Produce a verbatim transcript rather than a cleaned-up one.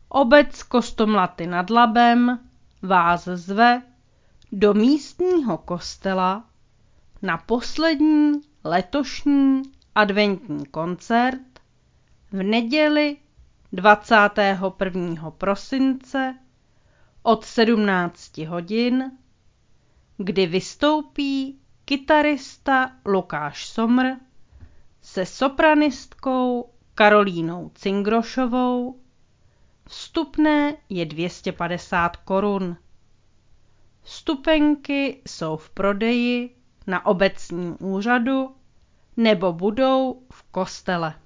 Obec Kostomlaty nad Labem vás zve do místního kostela na poslední letošní adventní koncert v neděli dvacátého prvního prosince od sedmnácti hodin, kdy vystoupí kytarista Lukáš Somr se sopranistkou Karolínou Cingrošovou. Vstupné je dvě stě padesát korun. Vstupenky jsou v prodeji na obecním úřadu nebo budou v kostele.